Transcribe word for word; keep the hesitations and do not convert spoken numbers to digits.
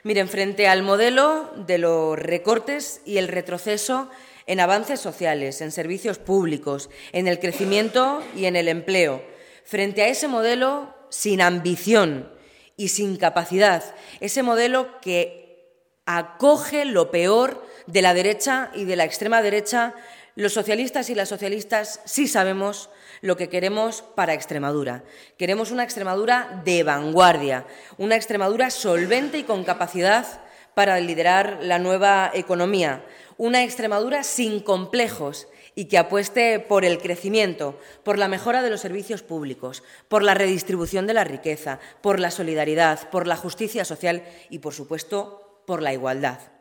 Miren, frente al modelo de los recortes y el retroceso en avances sociales, en servicios públicos, en el crecimiento y en el empleo, frente a ese modelo sin ambición y sin capacidad, ese modelo que acoge lo peor de la derecha y de la extrema derecha, los socialistas y las socialistas sí sabemos lo que queremos para Extremadura. Queremos una Extremadura de vanguardia, una Extremadura solvente y con capacidad para liderar la nueva economía, una Extremadura sin complejos y que apueste por el crecimiento, por la mejora de los servicios públicos, por la redistribución de la riqueza, por la solidaridad, por la justicia social y, por supuesto, por la igualdad.